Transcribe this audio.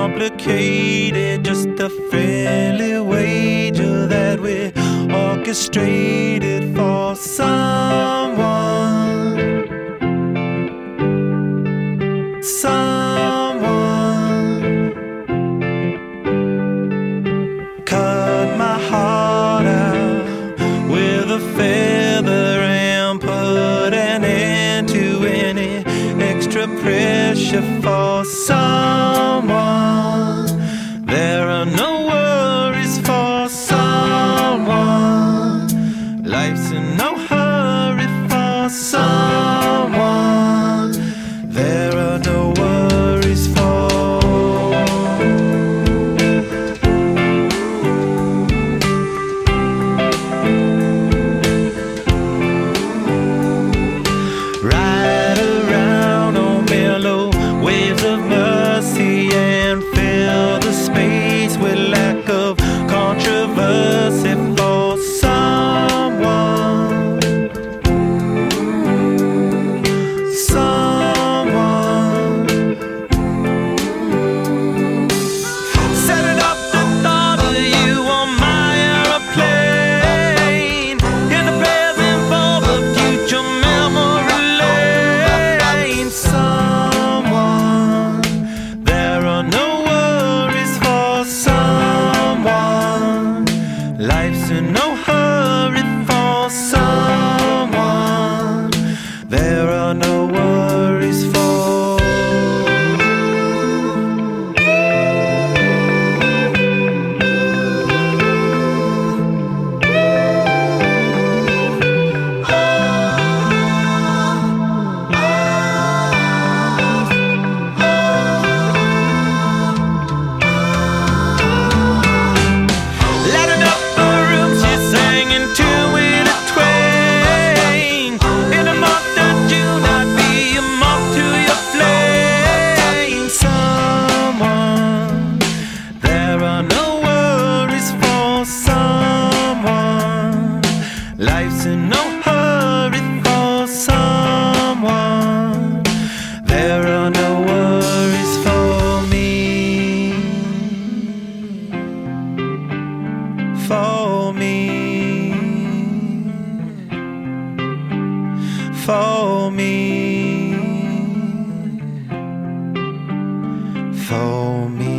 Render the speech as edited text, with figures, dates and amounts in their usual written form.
complicated, just a friendly wager that we orchestrated for someone. Cut my heart out with a feather and put an end to any extra pressure for someone. There are no worries for someone. Life's in no hurry for someone. There are no worries for. Ride around on mellow waves of mercy and fill the space with lack of controversy for someone. Someone. Setting up the thought of you on my aeroplane, in the present for the future memory lane. Someone. There are no worries for someone. Life's in no hurry for someone. There are no worries for. Lighting up the room, she sang into it a twain. In the month of June, I'd be a moth to your flame. Someone. There are no worries for someone. Life's in no hurry for someone. There are no worries for me. For me. For me. For me.